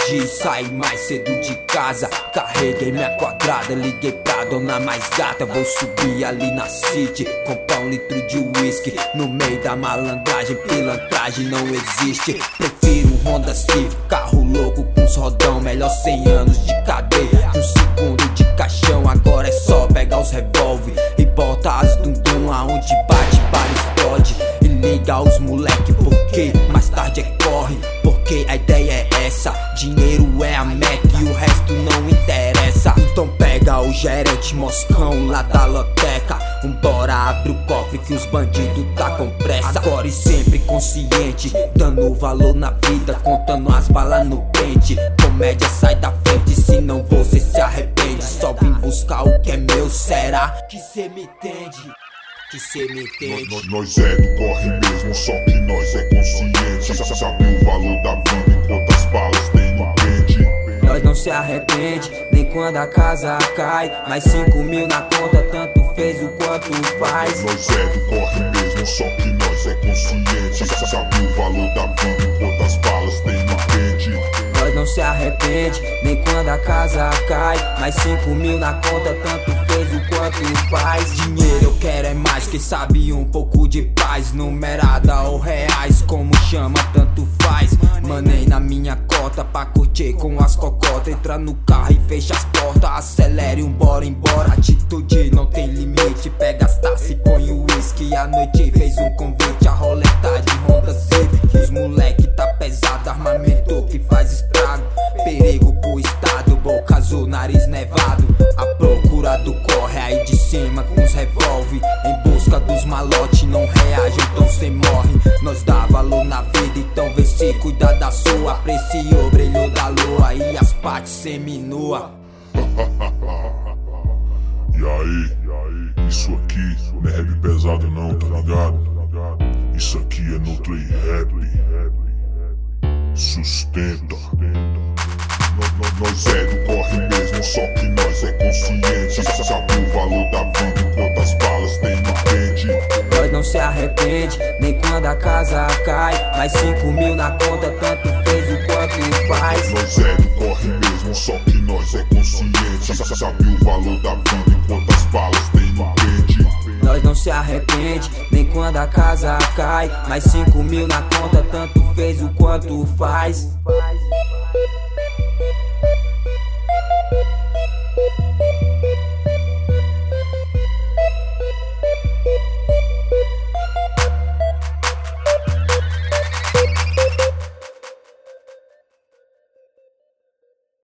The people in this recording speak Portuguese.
dia e saí mais cedo de casa. Carreguei minha quadrada, liguei pra dona mais gata. Vou subir ali na City, comprar 1 litro de uísque. No meio da malandragem, pilantragem não existe. Prefiro um Honda Civic, carro louco com os rodão. Melhor 100 anos de cadeia, um segundo de caixão. Agora é só pegar os revólver e botar as dundum aonde bate, bala explode. E liga os moleque porque mais tarde é corre. Porque a ideia é essa, dinheiro é a meta e o resto não interessa. Então pega o gerente moscão lá da loteca. Vambora, abre o cofre que os bandidos tá com pressa. Agora e sempre consciente, dando valor na vida, contando as balas no pente. Comédia sai da frente, senão você se arrepende. Só vim buscar o que é meu, será que cê me entende? Que cê me entende? Nós é do corre mesmo, só que nós é consciente. Sabe o valor da vida e quantas balas tem no pente. Nós não se arrepende, nem quando a casa cai. Mais 5 mil na conta, tanto fez o quanto faz. Nós é do corre mesmo, só que nós é consciente. Sabe o valor da vida e quantas balas tem no pente. Nós não se arrepende, nem quando a casa cai. Mais 5 mil na conta, tanto fez o quanto faz. Dinheiro eu quero é mais, quem sabe um pouco de paz. Numerada ou reais, como chama, tanto faz. Manei na minha cota pra curtir com as cocotas. Entra no carro e fecha as portas, acelere, embora. Atitude não tem limite, pega as taças e põe o uísque. À noite fez um convite, a roleta de Honda Civic. Os moleque tá pesado, armamento que faz estrago. Perigo pro estado, boca azul, nariz nevado. A procura do corre aí de cima com os revólver. Em busca dos malotes, não reage, então cê morre. Nós dá valor na vida, então vê se cuida da sua. Aprecie o brilho da lua e as partes seminua. E aí, isso aqui não é rap pesado não, tá ligado? Isso aqui é no play rap. Sustenta. Nós é do corre mesmo, só que nós é consciente. Sabe o valor da vida e quantas balas tem no pente. Nós não se arrepende, nem quando a casa cai. Mais 5 mil na conta, tanto fez o quanto faz. Nós é do corre mesmo, só que nós é consciente. Sabe o valor da vida e quantas balas tem no pente. Nós não se arrepende, nem quando a casa cai. Mais 5 mil na conta, tanto fez o quanto faz.